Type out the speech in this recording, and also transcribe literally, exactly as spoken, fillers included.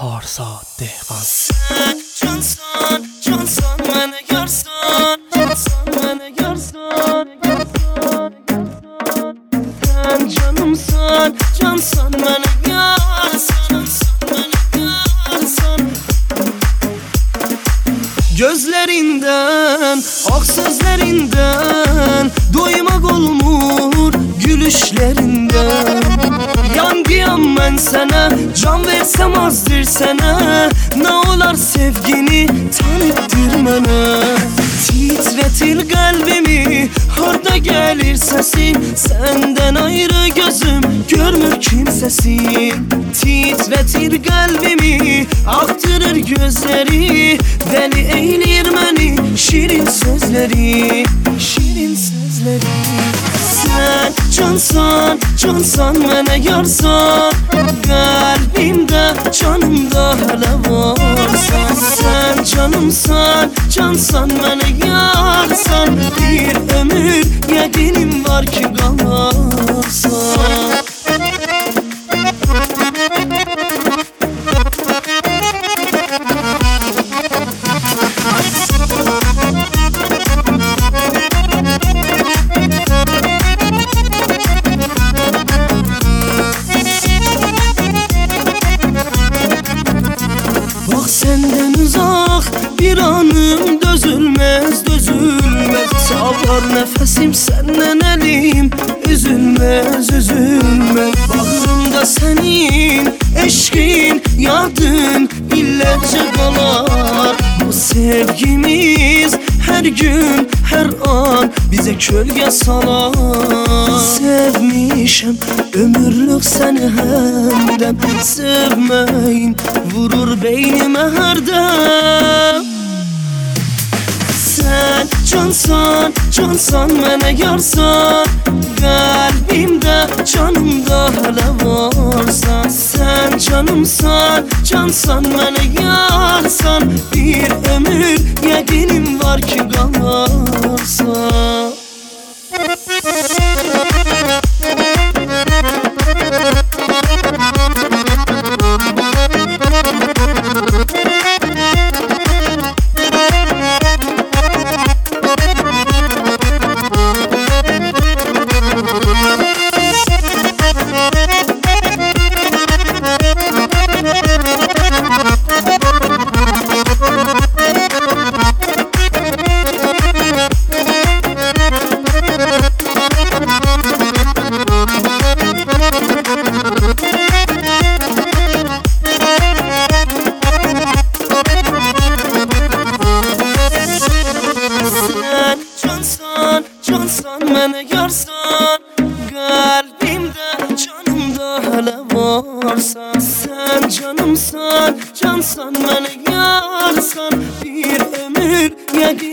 Baharsa Dehqan. Sen cansan, cansan məni yarsan, cansan məni yarsan, yarsan, yarsan. Sen canımsan, cansan məni yarsan, cansan məni yarsan. Gözlerinden, ak sözlerinden doymak olmur gülüşlerinden. Yangıyam ben sana, can versem azdır sana. Ne olar sevgini tanıttır bana. Titretir kalbimi, harda gelir sesin. Senden ayrı gözüm görmür kimsesin. Titretir kalbimi, aktırır gözleri. Deli eylir beni şirin sözleri, şirin sözleri. Sen cansan, cansan mənə yarsan. Kalbimde, canımda hala varsan. Sen canımsan, cansan mənə yarsan. Bir ömür yəqinim var ki qalarsan. Bak senden uzak bir anım dözülmez, dözülmez. Sağlar nefesim senden elim, üzülmez, üzülmez. Bağrımda senin eşkin, yadın illerce kalar. Bu sevgimiz her gün, her an bize kölge salar. Sevmişim ömürlük seni hemdem. Sevmeyin vurur beynime her dem. Sen cansan, cansan mənə yarsan. Kalbimde, canımda hala varsan. Sen canımsan, cansan mənə yarsan. Bir ömür yəqinim var ki qalarsan. Cansan, cansan mənə yarsan. Kalbimde, canımda hala varsan. Sen canımsan, cansan mənə yarsan. Bir ömür yəqin